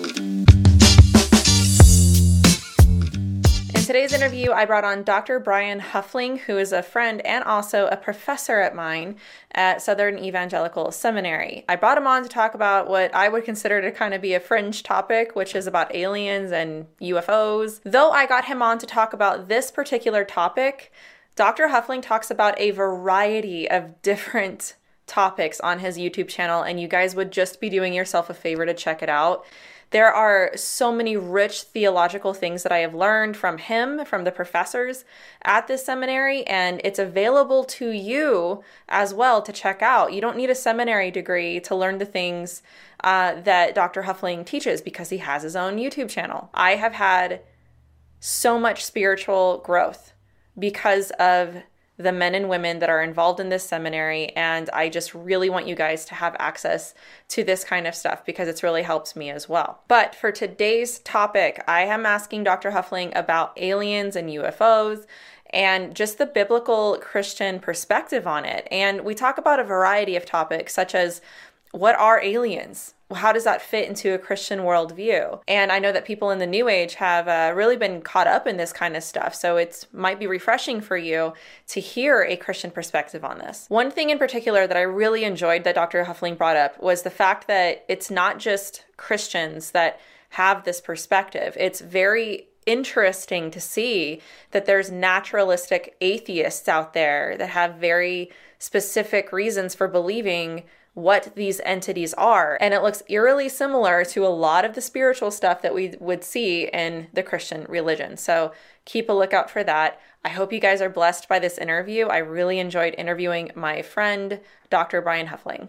In today's interview, I brought on Dr. Brian Huffling, who is a friend and also a professor at mine at Southern Evangelical Seminary. I brought him on to talk about what I would consider to kind of be a fringe topic, which is about aliens and UFOs. Though I got him on to talk about this particular topic, Dr. Huffling talks about a variety of different topics on his YouTube channel, and you guys would just be doing yourself a favor to check it out. There are so many rich theological things that I have learned from him, from the professors at this seminary, and it's available to you as well to check out. You don't need a seminary degree to learn the things that Dr. Huffling teaches because he has his own YouTube channel. I have had so much spiritual growth because of the men and women that are involved in this seminary, and I just really want you guys to have access to this kind of stuff because it's really helped me as well. But for today's topic, I am asking Dr. Huffling about aliens and UFOs and just the biblical Christian perspective on it. And we talk about a variety of topics such as, what are aliens? How does that fit into a Christian worldview? And I know that people in the New Age have really been caught up in this kind of stuff, so it might be refreshing for you to hear a Christian perspective on this. One thing in particular that I really enjoyed that Dr. Huffling brought up was the fact that it's not just Christians that have this perspective. It's very interesting to see that there's naturalistic atheists out there that have very specific reasons for believing what these entities are. And it looks eerily similar to a lot of the spiritual stuff that we would see in the Christian religion. So keep a lookout for that. I hope you guys are blessed by this interview. I really enjoyed interviewing my friend, Dr. Brian Huffling.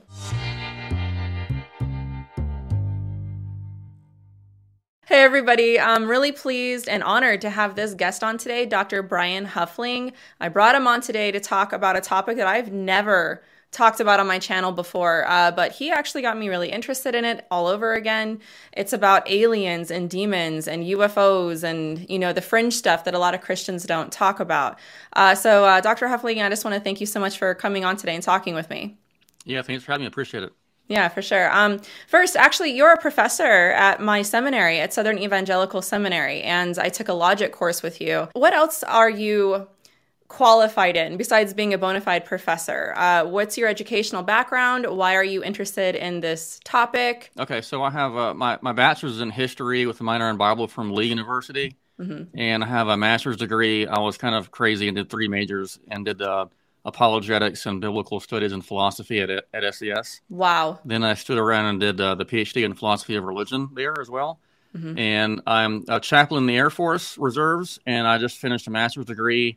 Hey everybody, I'm really pleased and honored to have this guest on today, Dr. Brian Huffling. I brought him on today to talk about a topic that I've never talked about on my channel before, but he actually got me really interested in it all over again. It's about aliens and demons and UFOs and, you know, the fringe stuff that a lot of Christians don't talk about. So Dr. Huffling, I just want to thank you so much for coming on today and talking with me. Yeah, thanks for having me. I appreciate it. Yeah, for sure. First, actually, you're a professor at my seminary, at Southern Evangelical Seminary, and I took a logic course with you. What else are you qualified in besides being a bona fide professor? What's your educational background? Why are you interested in this topic? Okay, so I have my bachelor's in history with a minor in Bible from Lee University, and I have a master's degree. I was kind of crazy and did 3 majors and did apologetics and biblical studies and philosophy at SES. Wow. Then I stood around and did the PhD in philosophy of religion there as well. And I'm a chaplain in the Air Force Reserves, and I just finished a master's degree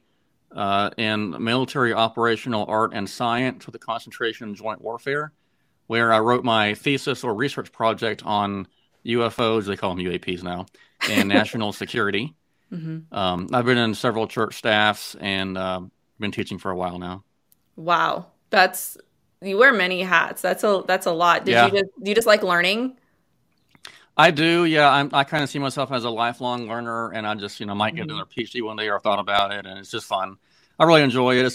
in military operational art and science with a concentration in joint warfare, where I wrote my thesis or research project on UFOs, they call them UAPs now, and national security. I've been in several church staffs and been teaching for a while now. Wow. You wear many hats. That's a lot. Do you just like learning? I do, yeah. I kind of see myself as a lifelong learner, and I just, might get another PhD one day, or I've thought about it, and it's just fun. I really enjoy it.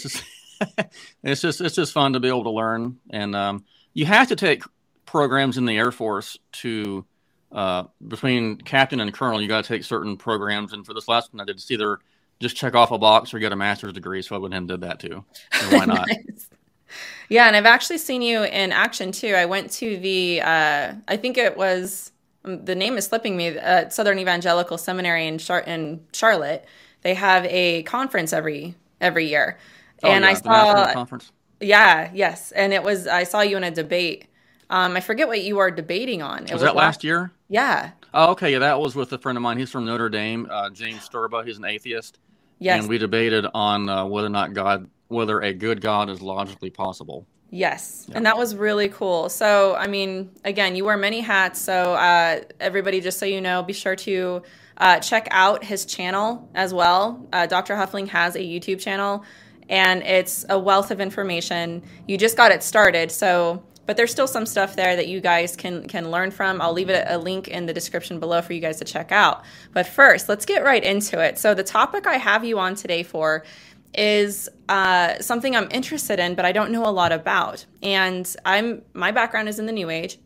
It's just fun to be able to learn, and you have to take programs in the Air Force to between captain and colonel. You got to take certain programs, and for this last one, I did either just check off a box or get a master's degree. So I went ahead and did that too. And why not? Nice. Yeah, and I've actually seen you in action too. I went to the I think it was. The name is slipping me, Southern Evangelical Seminary in Charlotte. They have a conference every year. And I saw the conference. Yeah, yes. And I saw you in a debate. I forget what you were debating on. Was that last year? Yeah. Oh, okay. Yeah, that was with a friend of mine. He's from Notre Dame, James Sturba. He's an atheist. Yes. And we debated on whether a good God is logically possible. Yes. Yeah. And that was really cool. So, I mean, again, you wear many hats. So everybody, just so you know, be sure to check out his channel as well. Dr. Huffling has a YouTube channel, and it's a wealth of information. You just got it started. But there's still some stuff there that you guys can learn from. I'll leave a link in the description below for you guys to check out. But first, let's get right into it. So the topic I have you on today for is something I'm interested in, but I don't know a lot about. And my background is in the New Age.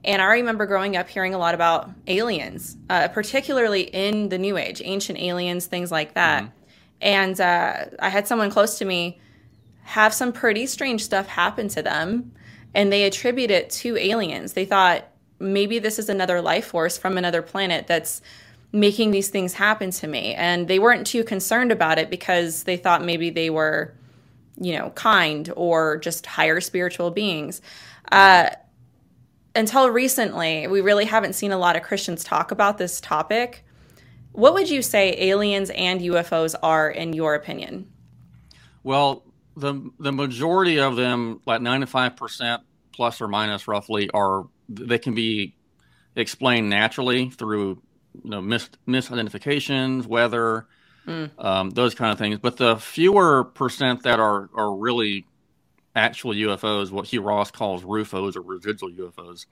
And I remember growing up hearing a lot about aliens, particularly in the New Age, ancient aliens, things like that. Mm-hmm. And I had someone close to me have some pretty strange stuff happen to them, and they attribute it to aliens. They thought maybe this is another life force from another planet that's making these things happen to me. And they weren't too concerned about it because they thought maybe they were, kind or just higher spiritual beings. Until recently, we really haven't seen a lot of Christians talk about this topic. What would you say aliens and UFOs are, in your opinion? Well, the majority of them, like 95% plus or minus roughly, they can be explained naturally through misidentifications, weather, those kind of things. But the fewer percent that are really actual UFOs, what Hugh Ross calls RUFOs or residual UFOs,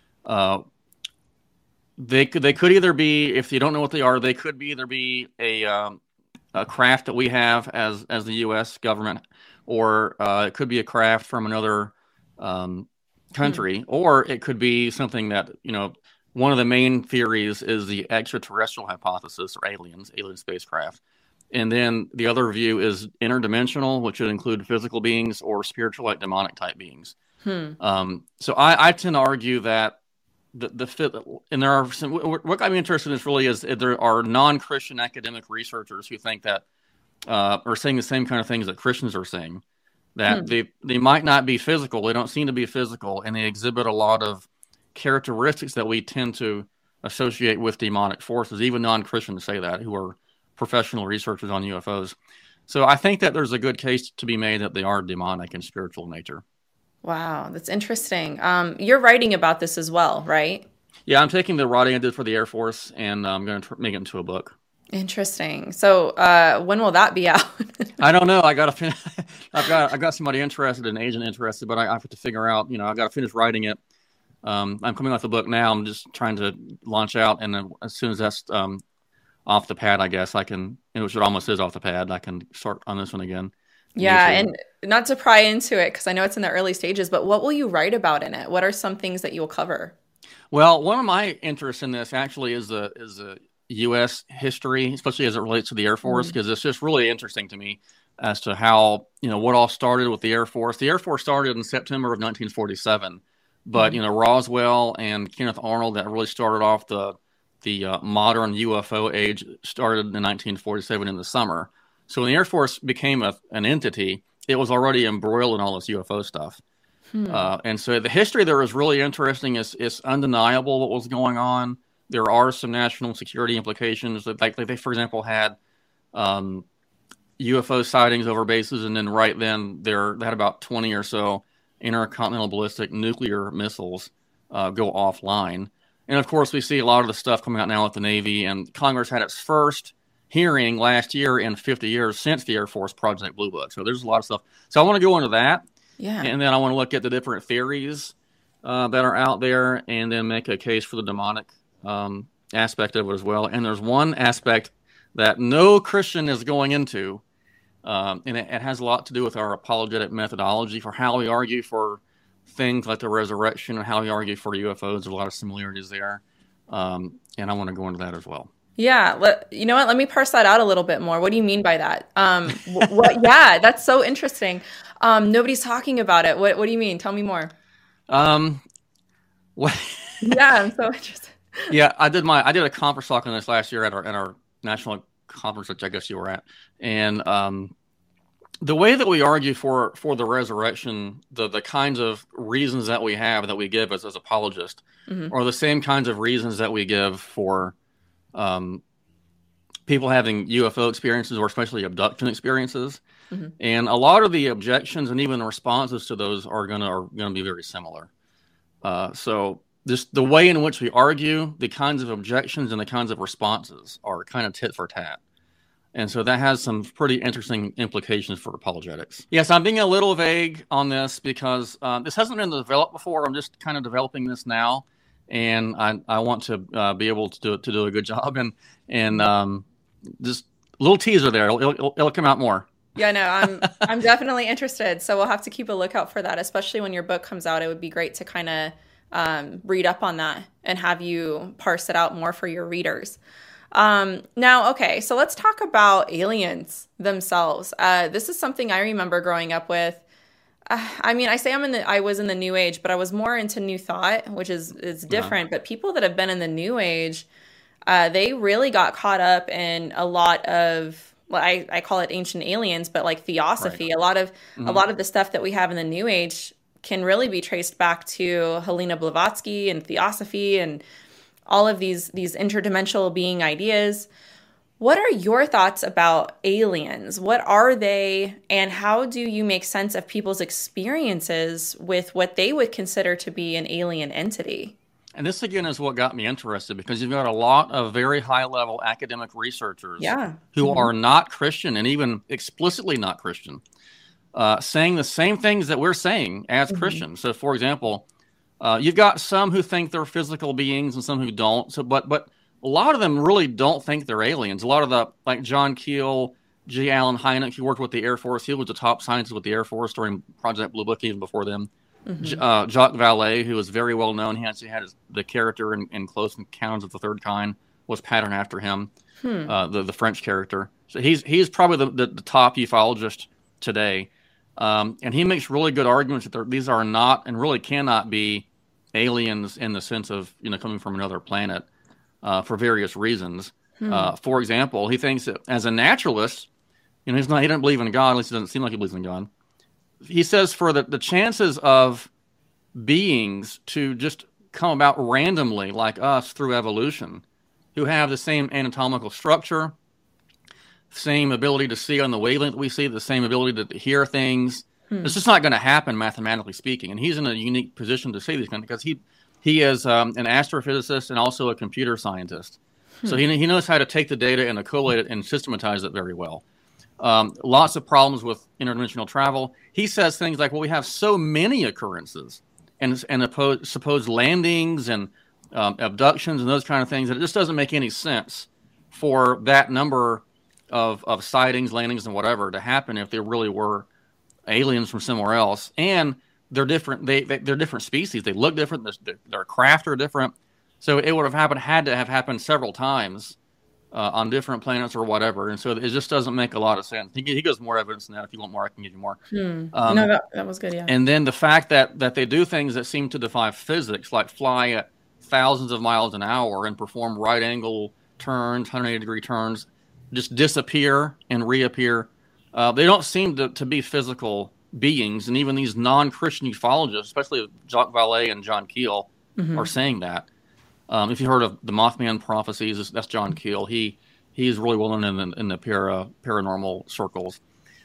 they could either be, if you don't know what they are, they could either be a craft that we have as the U.S. government, or it could be a craft from another country, or it could be something that, one of the main theories is the extraterrestrial hypothesis, or alien spacecraft. And then the other view is interdimensional, which would include physical beings or spiritual, like demonic type beings. So I tend to argue that the fit, and there are some, what got me interested in this really is there are non-Christian academic researchers who think that are saying the same kind of things that Christians are saying, that they might not be physical, they don't seem to be physical, and they exhibit a lot of characteristics that we tend to associate with demonic forces. Even non-Christians say that, who are professional researchers on UFOs. So I think that there's a good case to be made that they are demonic in spiritual nature. Wow, that's interesting. You're writing about this as well, right? Yeah, I'm taking the writing I did for the Air Force, and I'm going to make it into a book. Interesting. So when will that be out? I don't know. I got somebody interested, an agent interested, but I have to figure out, I got to finish writing it. I'm coming off the book now. I'm just trying to launch out, and then as soon as that's off the pad, I guess I can, which it almost is off the pad, I can start on this one again. Yeah, and not to pry into it, because I know it's in the early stages, but what will you write about in it? What are some things that you'll cover? Well, one of my interests in this actually is the U.S. history, especially as it relates to the Air Force, because it's just really interesting to me as to how, what all started with the Air Force. The Air Force started in September of 1947, but, Roswell and Kenneth Arnold, that really started off the modern UFO age, started in 1947 in the summer. So when the Air Force became an entity, it was already embroiled in all this UFO stuff. And so the history there is really interesting. It's undeniable what was going on. There are some national security implications. Like they, for example, had UFO sightings over bases, and then right then they had about 20 or so intercontinental ballistic nuclear missiles go offline. And of course, we see a lot of the stuff coming out now with the Navy, and Congress had its first hearing last year in 50 years since the Air Force Project Blue Book. So there's a lot of stuff. So I want to go into that. Yeah. And then I want to look at the different theories that are out there, and then make a case for the demonic aspect of it as well. And there's one aspect that no Christian is going into, and it has a lot to do with our apologetic methodology for how we argue for things like the resurrection and how we argue for UFOs. There's a lot of similarities there, and I want to go into that as well. Yeah, you know what? Let me parse that out a little bit more. What do you mean by that? Yeah, that's so interesting. Nobody's talking about it. What do you mean? Tell me more. What? Yeah, I'm so interested. Yeah, I did a conference talk on this last year at our national conference, which I guess you were at, and the way that we argue for the resurrection, the kinds of reasons that we have, that we give as apologists, are the same kinds of reasons that we give for people having UFO experiences, or especially abduction experiences. And a lot of the objections and even the responses to those are gonna be very similar. So just the way in which we argue, the kinds of objections and the kinds of responses are kind of tit for tat. And so that has some pretty interesting implications for apologetics. Yes, I'm being a little vague on this because this hasn't been developed before. I'm just kind of developing this now, and I want to be able to do a good job. And just a little teaser there. It'll come out more. Yeah, no, I'm definitely interested. So we'll have to keep a lookout for that, especially when your book comes out. It would be great to kind of read up on that and have you parse it out more for your readers. Now, okay, so let's talk about aliens themselves. This is something I remember growing up with. I mean, I say I was in the New Age, but I was more into New Thought, which is different. But people that have been in the New Age, they really got caught up in a lot of, well, I call it ancient aliens, but like theosophy. Right. A lot of the stuff that we have in the New Age can really be traced back to Helena Blavatsky and theosophy and all of these interdimensional being ideas. What are your thoughts about aliens? What are they, and how do you make sense of people's experiences with what they would consider to be an alien entity? And this, again, is what got me interested, because you've got a lot of very high-level academic researchers who are not Christian, and even explicitly not Christian, saying the same things that we're saying as Christians. So, for example, you've got some who think they're physical beings and some who don't. So, but a lot of them really don't think they're aliens. A lot of like John Keel, J. Allen Hynek, who worked with the Air Force. He was the top scientist with the Air Force during Project Blue Book, even before them. Jacques Vallée, who was very well known. He actually had the character in Close Encounters of the Third Kind was patterned after him, the French character. So he's probably the top ufologist today. And he makes really good arguments that these are not and really cannot be aliens in the sense of, coming from another planet for various reasons. For example, he thinks that as a naturalist, he doesn't believe in God, at least it doesn't seem like he believes in God. He says for the chances of beings to just come about randomly like us through evolution, who have the same anatomical structure, same ability to see on the wavelength we see, the same ability to hear things. It's just not going to happen, mathematically speaking. And he's in a unique position to say these things because he is an astrophysicist and also a computer scientist. So he knows how to take the data and collate it and systematize it very well. Lots of problems with interdimensional travel. He says things like, well, we have so many occurrences and supposed landings and abductions and those kind of things that it just doesn't make any sense for that number of sightings, landings, and whatever to happen if there really were aliens from somewhere else. And they're different. They're different species. They look different. Their craft are different. So it would have had to have happened several times on different planets or whatever. And so it just doesn't make a lot of sense. He gives more evidence than that. If you want more, I can give you more. No, that was good, yeah. And then the fact that they do things that seem to defy physics, like fly at thousands of miles an hour and perform right-angle turns, 180-degree turns, just disappear and reappear. They don't seem to be physical beings. And even these non-Christian ufologists, especially Jacques Vallée and John Keel, are saying that. If you've heard of the Mothman prophecies, that's John Keel. He's really well known in the paranormal circles.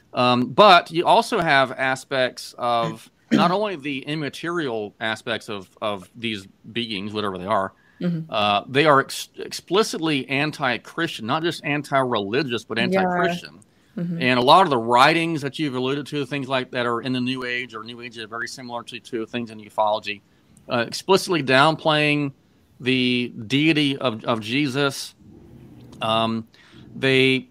But you also have aspects of not only the immaterial aspects of these beings, whatever they are, they are explicitly anti-Christian, not just anti-religious, but anti-Christian. And a lot of the writings that you've alluded to, things like that are in the New Age, or New Age is very similar to things in ufology, explicitly downplaying the deity of Jesus. They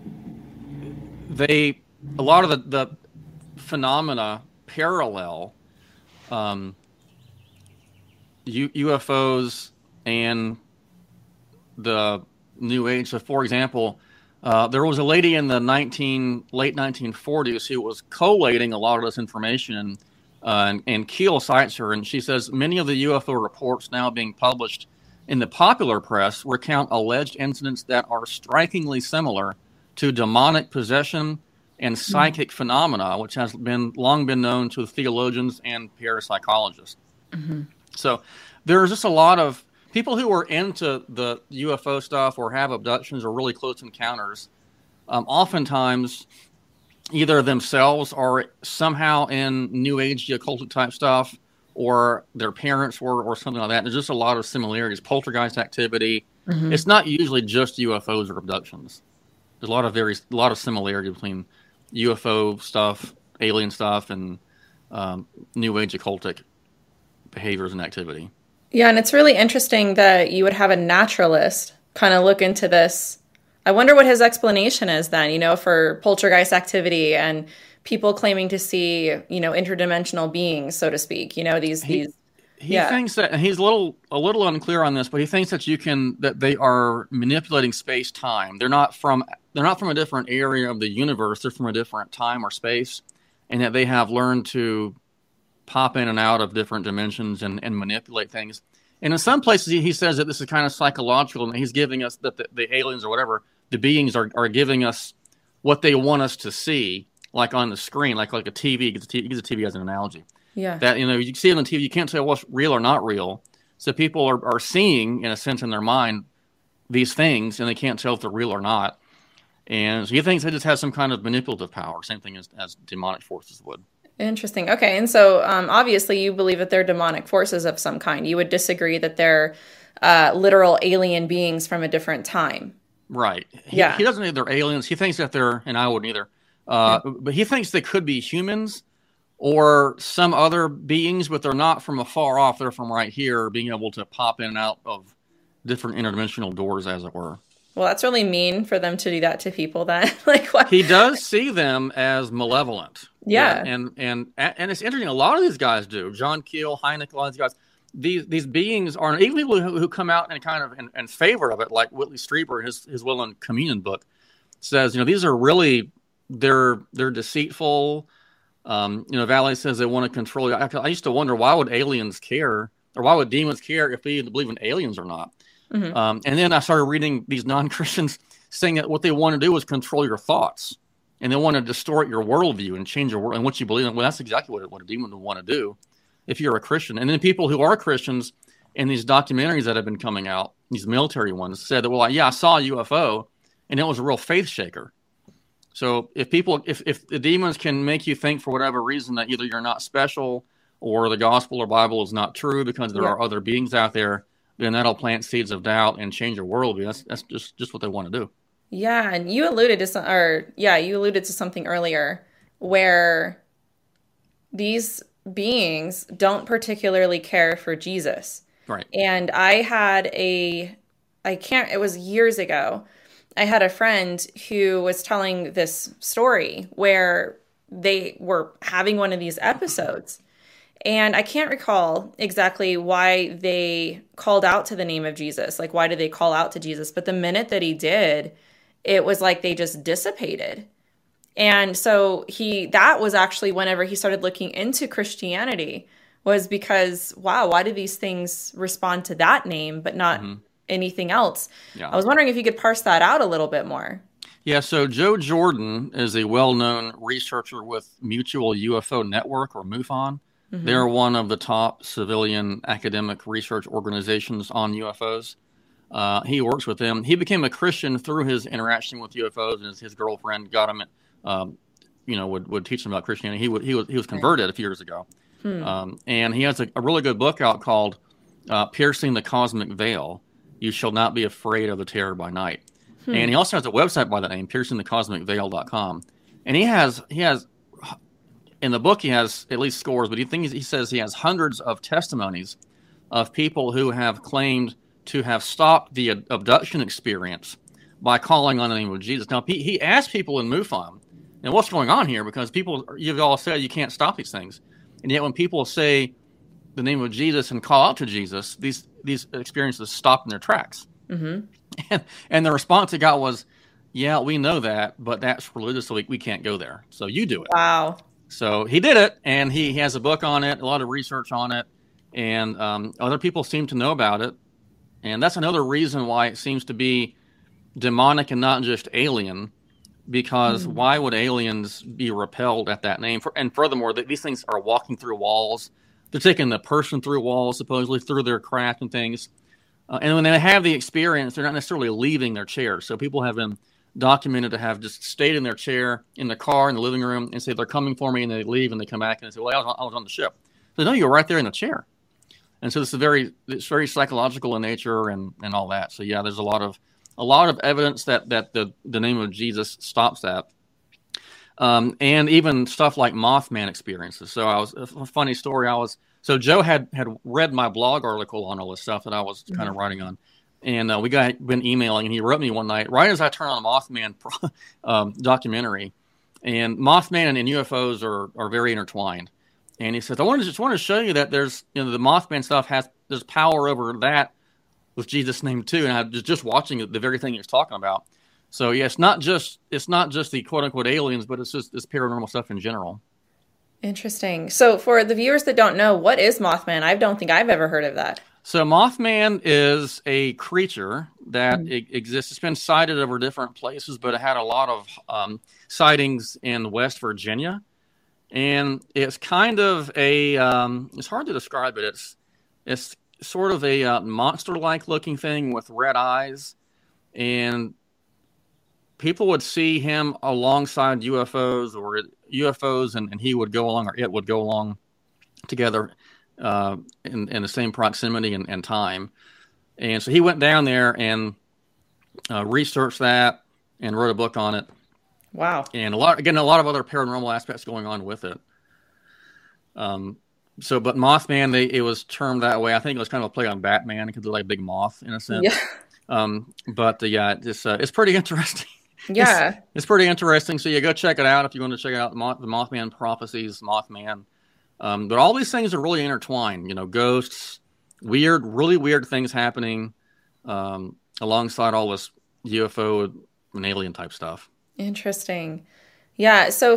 a lot of the phenomena parallel UFOs and the New Age. So, for example, there was a lady in the late 1940s who was collating a lot of this information, and Keel cites her, and she says many of the UFO reports now being published in the popular press recount alleged incidents that are strikingly similar to demonic possession and psychic phenomena, which has long been known to theologians and parapsychologists. So there's just a lot of people who are into the UFO stuff or have abductions or really close encounters, oftentimes either themselves are somehow in New Age occultic type stuff, or their parents were, or something like that. There's just a lot of similarities. Poltergeist activity. It's not usually just UFOs or abductions. There's a lot of similarity between UFO stuff, alien stuff, and New Age occultic behaviors and activity. Yeah, and it's really interesting that you would have a naturalist kind of look into this. I wonder what his explanation is then, for poltergeist activity and people claiming to see, interdimensional beings, so to speak, these. He thinks that, and he's a little unclear on this, but he thinks that they are manipulating space time. They're not from a different area of the universe. They're from a different time or space, and that they have learned to pop in and out of different dimensions and manipulate things. And in some places, he says that this is kind of psychological, and he's giving us that the aliens or whatever, the beings are giving us what they want us to see, like on the screen, like a TV. He uses a TV as an analogy. Yeah. That, you see it on TV, you can't tell what's real or not real. So people are seeing, in a sense, in their mind, these things, and they can't tell if they're real or not. And so he thinks it just has some kind of manipulative power, same thing as demonic forces would. Interesting. Okay. And so obviously you believe that they're demonic forces of some kind. You would disagree that they're literal alien beings from a different time. Right. He doesn't think they're aliens. He thinks that they're, and I wouldn't either, but he thinks they could be humans or some other beings, but they're not from afar off. They're from right here, being able to pop in and out of different interdimensional doors, as it were. Well, that's really mean for them to do that to people. That what? He does see them as malevolent. Yeah. And it's interesting. A lot of these guys do. John Keel, Hynek, a lot of these guys. These beings are, even people who come out and kind of in favor of it, like Whitley Strieber, his Will and Communion book, says, these are really, they're deceitful. Valley says they want to control you. I used to wonder, why would aliens care, or why would demons care if they believe in aliens or not? Mm-hmm. And then I started reading these non-Christians saying that what they want to do is control your thoughts, and they want to distort your worldview and change your world and what you believe in. Well, that's exactly what a demon would want to do if you're a Christian. And then people who are Christians in these documentaries that have been coming out, these military ones, said that, well, I saw a UFO, and it was a real faith shaker. So if the demons can make you think for whatever reason that either you're not special or the gospel or Bible is not true because there are other beings out there, then that'll plant seeds of doubt and change your worldview. That's just what they want to do. Yeah, and you alluded to something earlier where these beings don't particularly care for Jesus. Right. And it was years ago. I had a friend who was telling this story where they were having one of these episodes. And I can't recall exactly why they called out to the name of Jesus. Like, why did they call out to Jesus? But the minute that he did, it was like they just dissipated. And so that was actually whenever he started looking into Christianity, was because, wow, why do these things respond to that name but not anything else? Yeah. I was wondering if you could parse that out a little bit more. Yeah, so Joe Jordan is a well-known researcher with Mutual UFO Network, or MUFON. Mm-hmm. They're one of the top civilian academic research organizations on UFOs. He works with them. He became a Christian through his interaction with UFOs, and his girlfriend got him, would teach him about Christianity. He was converted a few years ago. And he has a really good book out called Piercing the Cosmic Veil. You shall not be afraid of the terror by night. And he also has a website by that name, piercingthecosmicveil.com. And he has in the book, he has at least scores, but he says he has hundreds of testimonies of people who have claimed to have stopped the abduction experience by calling on the name of Jesus. Now, he asked people in MUFON, and what's going on here? Because you've all said you can't stop these things. And yet when people say the name of Jesus and call out to Jesus, these experiences stop in their tracks. Mm-hmm. And the response he got was, yeah, we know that, but that's religious, so we can't go there. So you do it. Wow. So he did it, and he has a book on it, a lot of research on it, and other people seem to know about it. And that's another reason why it seems to be demonic and not just alien, because why would aliens be repelled at that name? And furthermore, these things are walking through walls. They're taking the person through walls, supposedly, through their craft and things. And when they have the experience, they're not necessarily leaving their chair. So people have been documented to have just stayed in their chair, in the car, in the living room, and say they're coming for me, and they leave, and they come back, and they say, well, I was on the ship. So no, you were right there in the chair. And so it's very psychological in nature and all that. So yeah, there's a lot of evidence that the name of Jesus stops that. And even stuff like Mothman experiences. So a funny story. So Joe had read my blog article on all this stuff that I was kind of writing on. And we been emailing, and he wrote me one night, right as I turned on the Mothman documentary. And Mothman and UFOs are very intertwined. And he says, just want to show you that there's, the Mothman stuff there's power over that with Jesus' name too. And I was just watching the very thing he was talking about. So yeah, it's not just the quote unquote aliens, but it's just this paranormal stuff in general. Interesting. So for the viewers that don't know, what is Mothman? I don't think I've ever heard of that. So Mothman is a creature that exists. It's been sighted over different places, but it had a lot of sightings in West Virginia. And it's kind of it's hard to describe it. It's sort of a monster-like looking thing with red eyes. And people would see him alongside UFOs and he would go along, or it would go along together in the same proximity and time. And so he went down there and researched that and wrote a book on it. Wow. And a lot of other paranormal aspects going on with it. But Mothman, it was termed that way. I think it was kind of a play on Batman because they're like a big moth in a sense. Yeah. It's pretty interesting. Yeah. It's pretty interesting. So you go check it out if you want to check out the Mothman prophecies, Mothman. But all these things are really intertwined. Ghosts, really weird things happening alongside all this UFO and alien type stuff. Interesting. Yeah. So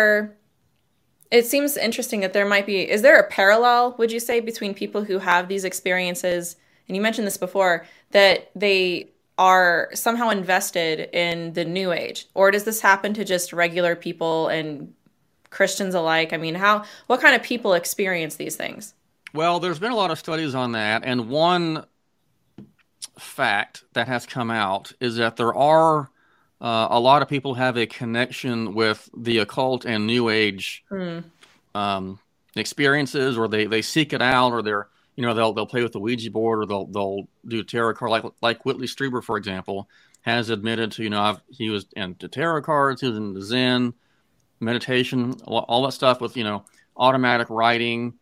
it seems interesting that is there a parallel, would you say, between people who have these experiences, and you mentioned this before, that they are somehow invested in the New Age? Or does this happen to just regular people and Christians alike? I mean, what kind of people experience these things? Well, there's been a lot of studies on that, and one fact that has come out is that there are a lot of people have a connection with the occult and New Age experiences, or they seek it out, or they'll play with the Ouija board, or they'll do tarot card, like Whitley Strieber, for example, has admitted to he was into tarot cards, he was into Zen, meditation, all that stuff with automatic writing,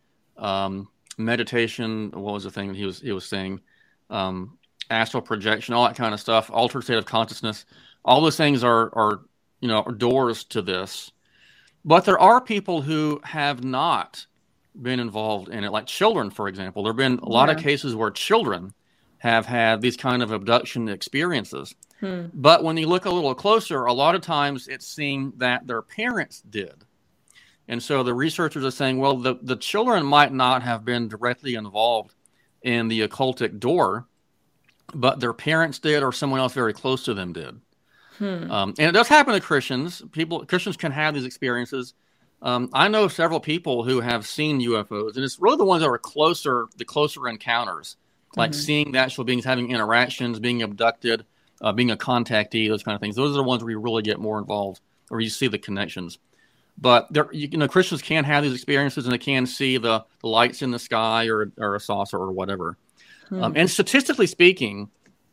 meditation. What was the thing that he was saying? Astral projection, all that kind of stuff, altered state of consciousness. All those things are doors to this. But there are people who have not been involved in it, like children, for example. There have been a lot of cases where children have had these kind of abduction experiences. But when you look a little closer, a lot of times it's seen that their parents did. And so the researchers are saying, well, the children might not have been directly involved in the occultic door, but their parents did, or someone else very close to them did. And it does happen to Christians. Christians can have these experiences. I know several people who have seen UFOs, and it's really the ones that are the closer encounters, like seeing the actual beings, having interactions, being abducted, being a contactee, those kind of things. Those are the ones where you really get more involved, or you see the connections. But Christians can have these experiences, and they can see the lights in the sky, or a saucer, or whatever. And statistically speaking,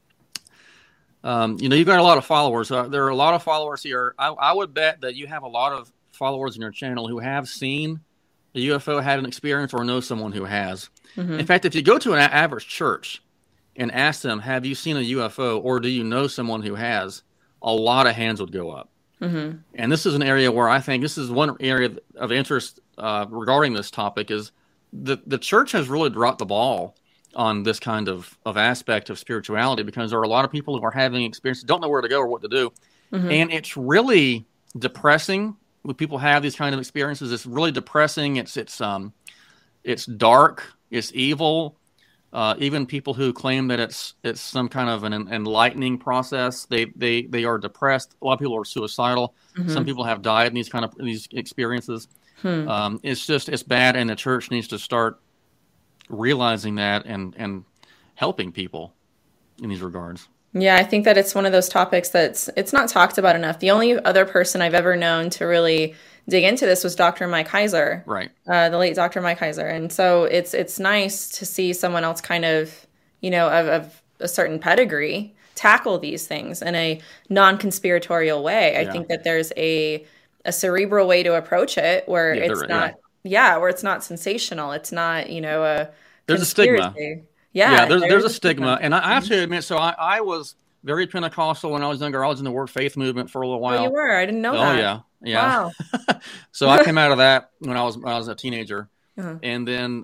you've got a lot of followers. There are a lot of followers here. I would bet that you have a lot of followers in your channel who have seen a UFO, had an experience, or know someone who has. In fact, if you go to an average church and ask them, have you seen a UFO, or do you know someone who has, a lot of hands would go up. And this is an area where I think this is one area of interest regarding this topic, is the church has really dropped the ball on this kind of aspect of spirituality, because there are a lot of people who are having experiences, don't know where to go or what to do. And it's really depressing when people have these kind of experiences. It's really depressing. It's dark. It's evil. Even people who claim that it's some kind of an enlightening process, they are depressed. A lot of people are suicidal. Some people have died in these experiences. It's bad, and the church needs to start realizing that and helping people in these regards. Yeah, I think that it's one of those topics it's not talked about enough. The only other person I've ever known to really dig into this was Dr. Mike Heiser, right? The late Dr. Mike Heiser. And so it's nice to see someone else kind of, of a certain pedigree tackle these things in a non-conspiratorial way. I think that there's a cerebral way to approach it where where it's not sensational. It's not, there's a stigma. There's a stigma. And I have to admit, so I was very Pentecostal when I was younger. I was in the Word Faith movement for a little while. Oh, you were? I didn't know that. Oh, yeah. Wow. So I came out of that when I was a teenager. And then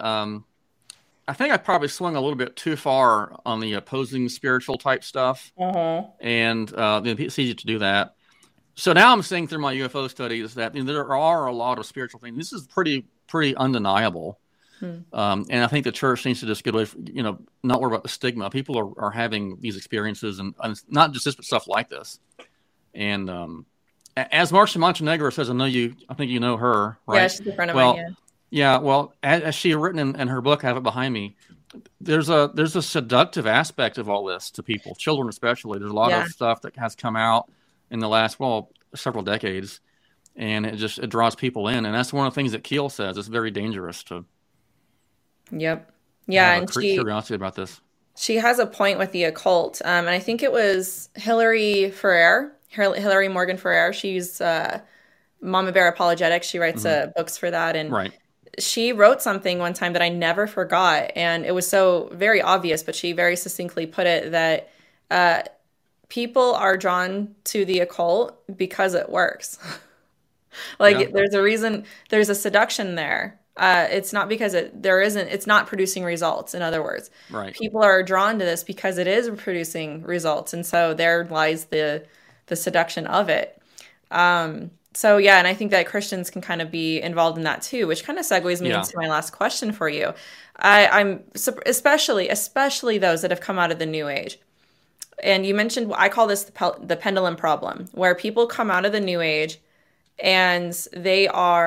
I think I probably swung a little bit too far on the opposing spiritual type stuff. And it's easy to do that. So now I'm seeing through my UFO studies that there are a lot of spiritual things. This is pretty undeniable. And I think the church needs to just get away from, not worry about the stigma. People are having these experiences, and not just this, but stuff like this. And as Marcia Montenegro says, I think you know her, right? Yeah, she's a friend of mine. Yeah. Well, as she had written in her book, I have it behind me. There's a seductive aspect of all this to people, children especially. There's a lot of stuff that has come out in the last several decades, and it draws people in, and that's one of the things that Keel says. It's very dangerous to. Yep. Yeah, have curiosity about this. She has a point with the occult, and I think it was Hillary Morgan Ferrer. She's Mama Bear Apologetics. She writes books for that, and she wrote something one time that I never forgot, and it was so very obvious, but she very succinctly put it that people are drawn to the occult because it works. There's a reason, there's a seduction there. It's not because it's not producing results. In other words, people are drawn to this because it is producing results. And so there lies the seduction of it. So yeah, and I think that Christians can kind of be involved in that too, which kind of segues me into my last question for you. I'm especially those that have come out of the New Age. And you mentioned, I call this the pendulum problem, where people come out of the New Age and they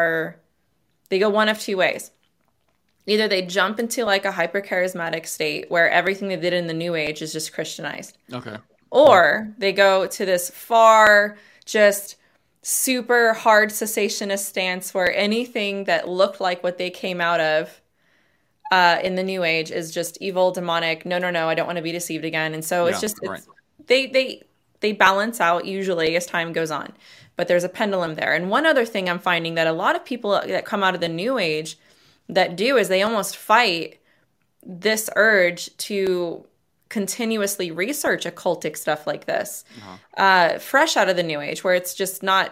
go one of two ways. Either they jump into like a hyper-charismatic state where everything they did in the New Age is just Christianized. Okay. Or they go to this far, just super hard cessationist stance where anything that looked like what they came out of in the New Age is just evil, demonic. No, I don't want to be deceived again. And so it's just, they balance out usually as time goes on. But there's a pendulum there. And one other thing I'm finding that a lot of people that come out of the New Age that do is they almost fight this urge to continuously research occultic stuff like this, fresh out of the New Age, where it's just not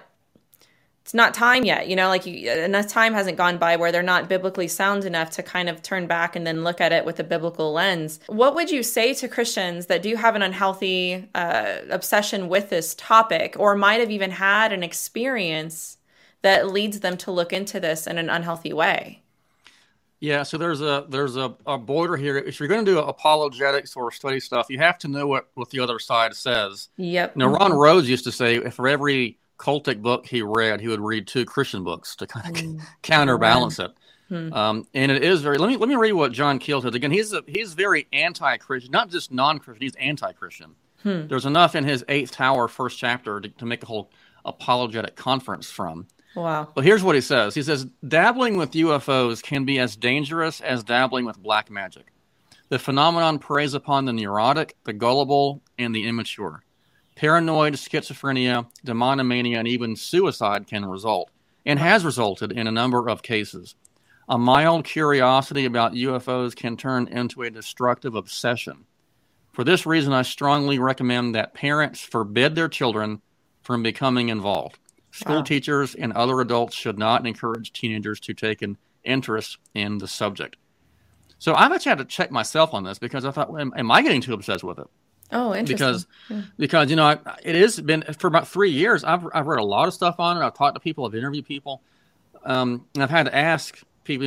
time yet, enough time hasn't gone by where they're not biblically sound enough to kind of turn back and then look at it with a biblical lens. What would you say to Christians that do have an unhealthy obsession with this topic, or might have even had an experience that leads them to look into this in an unhealthy way? Yeah, so there's a border here. If you're going to do apologetics or study stuff, you have to know what the other side says. Yep. Now, Ron Rhodes used to say for every cultic book he read, he would read 2 Christian books to kind of counterbalance it. And it is very. Let me read what John Keel says again. He's very anti-Christian, not just non-Christian. He's anti-Christian. There's enough in his 8th Tower, first chapter, to make a whole apologetic conference from. Wow. But here's what he says. He says, dabbling with UFOs can be as dangerous as dabbling with black magic. The phenomenon preys upon the neurotic, the gullible, and the immature. Paranoid, schizophrenia, demonomania, and even suicide can result, and has resulted in a number of cases. A mild curiosity about UFOs can turn into a destructive obsession. For this reason, I strongly recommend that parents forbid their children from becoming involved. School teachers and other adults should not encourage teenagers to take an interest in the subject. So I've actually had to check myself on this because I thought, am I getting too obsessed with it? Oh, interesting. Because it has been for about 3 years. I've read a lot of stuff on it. I've talked to people. I've interviewed people, and I've had to ask people.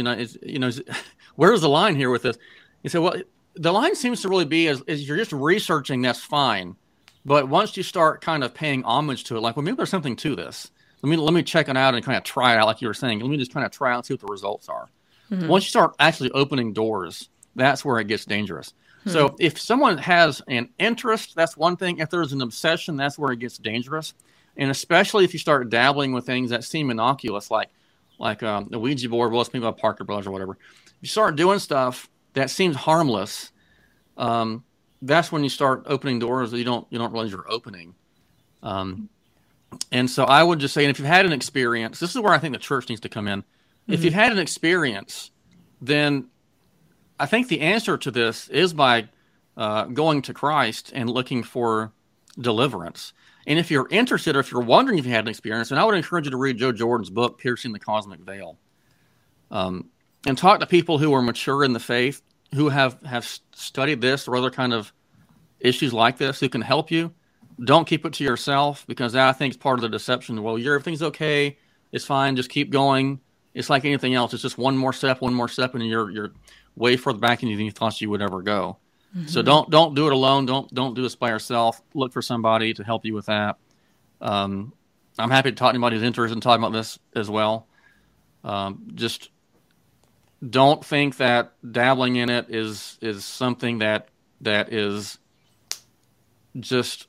Where's the line here with this? You say, well, the line seems to really be is you're just researching. That's fine, but once you start kind of paying homage to it, like, well, maybe there's something to this. Let me check it out and kind of try it out, like you were saying. Let me just kind of try out and see what the results are. Once you start actually opening doors, that's where it gets dangerous. So if someone has an interest, that's one thing. If there's an obsession, that's where it gets dangerous. And especially if you start dabbling with things that seem innocuous, like the Ouija board, well, it's maybe about Parker Brothers or whatever. If you start doing stuff that seems harmless, that's when you start opening doors that you don't realize you're opening. And so I would just say, and if you've had an experience, this is where I think the church needs to come in. If you've had an experience, then I think the answer to this is by going to Christ and looking for deliverance. And if you're interested, or if you're wondering if you had an experience, then I would encourage you to read Joe Jordan's book, Piercing the Cosmic Veil. and talk to people who are mature in the faith, who have studied this or other kind of issues like this, who can help you. Don't keep it to yourself, because that, I think, is part of the deception. Well, everything's okay. It's fine. Just keep going. It's like anything else. It's just one more step, and you're way further back than you thought you would ever go. Mm-hmm. So don't do it alone. Don't do this by yourself. Look for somebody to help you with that. I'm happy to talk to anybody who's interested in talking about this as well. Just don't think that dabbling in it is something that is just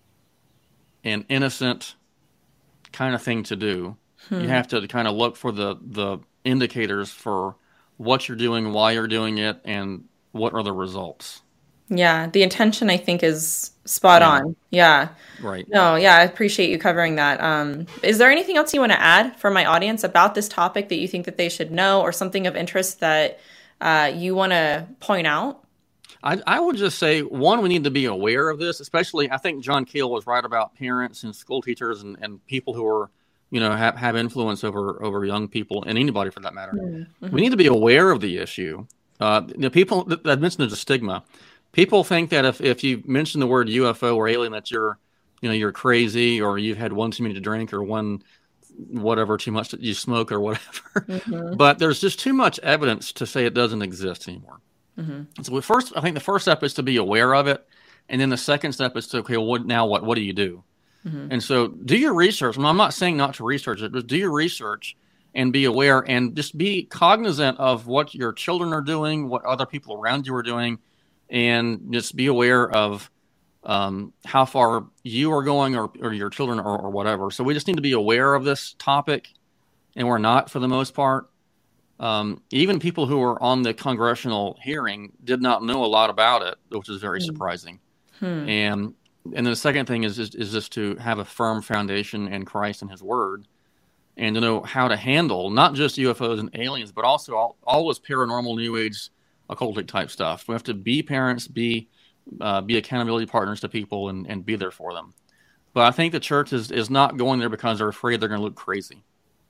an innocent kind of thing to do. You have to kind of look for the indicators for what you're doing, why you're doing it, and what are the results. Yeah, the intention, I think, is spot on. Yeah. Right. No, yeah, I appreciate you covering that. Is there anything else you want to add for my audience about this topic that you think that they should know, or something of interest that you want to point out? I would just say, one, we need to be aware of this, especially, I think John Keel was right about parents and school teachers and people who are, have influence over young people, and anybody for that matter. Mm-hmm. We need to be aware of the issue. The people that mentioned there's a stigma. People think that if you mention the word UFO or alien, that you're crazy, or you've had one too many to drink, or one whatever too much that you smoke or whatever. Mm-hmm. But there's just too much evidence to say it doesn't exist anymore. Mm-hmm. So I think the first step is to be aware of it, and then the second step is to, okay, well, what do you do? Mm-hmm. And so do your research. I'm not saying not to research it, but do your research and be aware, and just be cognizant of what your children are doing, what other people around you are doing, and just be aware of how far you are going, or your children, or whatever. So we just need to be aware of this topic, and we're not, for the most part. Even people who were on the congressional hearing did not know a lot about it, which is very surprising. And then the second thing is just to have a firm foundation in Christ and His Word, and to know how to handle not just UFOs and aliens, but also all this paranormal, New Age, occultic type stuff. We have to be parents, be accountability partners to people, and be there for them. But I think the church is not going there because they're afraid they're going to look crazy.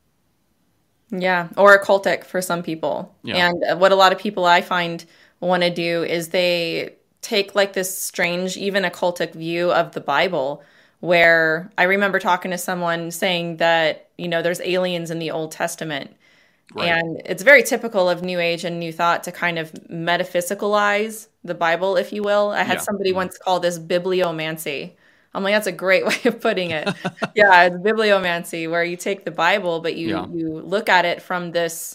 Yeah, or occultic for some people. Yeah. And what a lot of people I find want to do is they take like this strange, even occultic view of the Bible, where I remember talking to someone saying that, there's aliens in the Old Testament. Right. And it's very typical of New Age and New Thought to kind of metaphysicalize the Bible, if you will. I had somebody once call this bibliomancy. I'm like, that's a great way of putting it. Yeah, it's bibliomancy, where you take the Bible, but you look at it from this,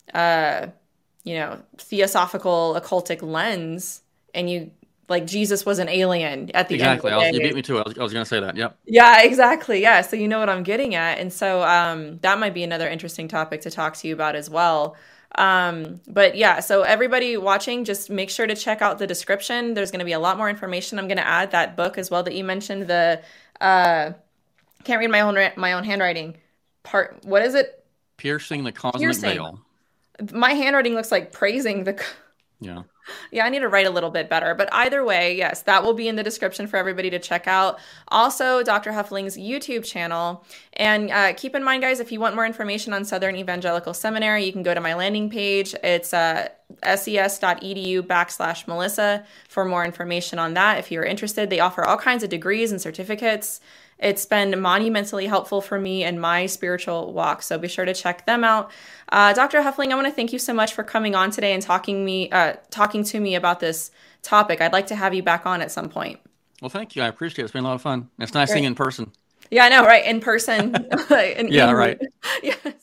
theosophical, occultic lens, and you, like, Jesus was an alien at the end of the day. You beat me to it. I was going to say that. Yep. Yeah, exactly. Yeah. So you know what I'm getting at. And so that might be another interesting topic to talk to you about as well. But yeah, so everybody watching, just make sure to check out the description. There's going to be a lot more information. I'm going to add that book as well that you mentioned, the can't read my own handwriting part. What is it? Piercing the Cosmic Veil. My handwriting looks like praising the... Yeah. Yeah, I need to write a little bit better. But either way, yes, that will be in the description for everybody to check out. Also, Dr. Huffling's YouTube channel. And keep in mind, guys, if you want more information on Southern Evangelical Seminary, you can go to my landing page. It's ses.edu/Melissa for more information on that. If you're interested, they offer all kinds of degrees and certificates. It's been monumentally helpful for me in my spiritual walk, so be sure to check them out. Dr. Huffling, I want to thank you so much for coming on today and talking to me about this topic. I'd like to have you back on at some point. Well, thank you. I appreciate it. It's been a lot of fun. It's nice seeing you in person. Yeah, I know, right? In person. Yeah, right. Yes.